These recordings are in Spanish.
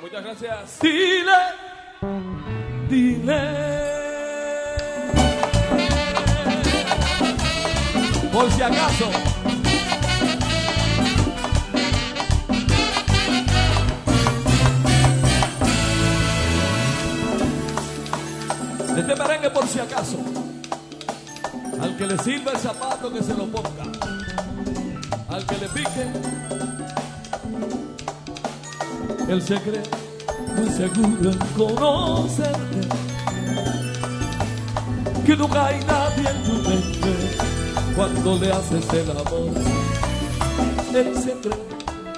Muchas gracias. Dile, dile. Por si acaso. Este merengue por si acaso. Al que le sirva el zapato que se lo ponga. Al que le pique el secreto, muy seguro en conocerte, que nunca hay nadie en tu mente cuando le haces el amor. El secreto,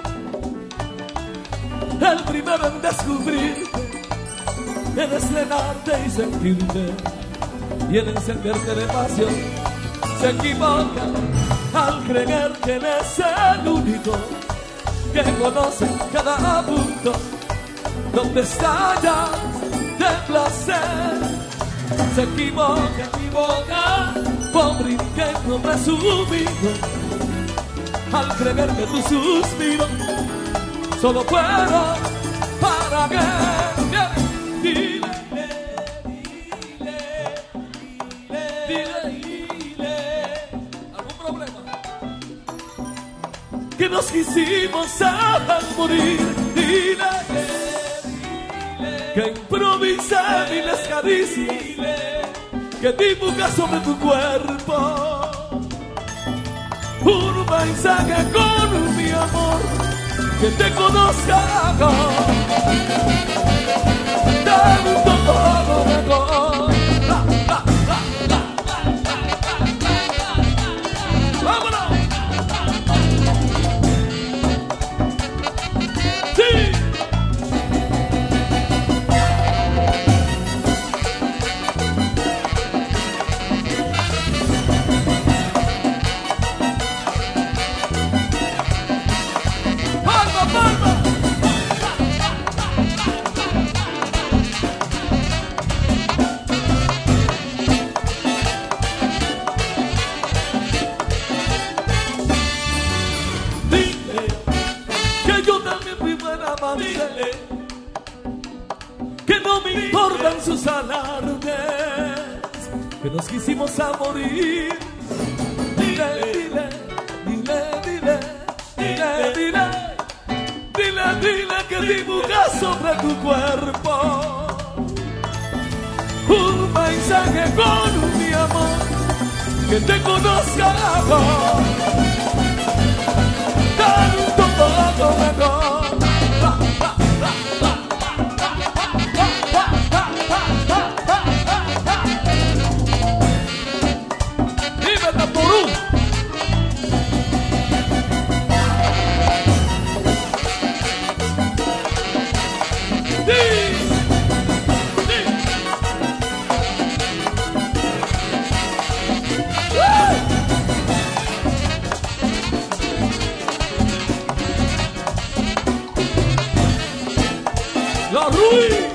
el primero en descubrirte, en estrenarte y sentirte y en encenderte de pasión. Se equivoca al creer que él es el único que conoce cada punto donde estallas de placer. Se equivoca, pobre ingenuo presumido, al creer que tu suspiro solo puedo para que dile, ¿algún problema? Que nos quisimos al morir. Dile, que improvisé miles caricias que dibuja sobre tu cuerpo un mensaje con mi amor, que te conozca tanto como mejor. ¡Vámonos! ¡Sí! Que no me importan sus alardes, que nos quisimos a morir. Dile, dile, dile, dile, dile, dile, dile, dile que dibujas sobre tu cuerpo un mensaje con mi amor, que te conozca tanto como mejor. La Ruiz.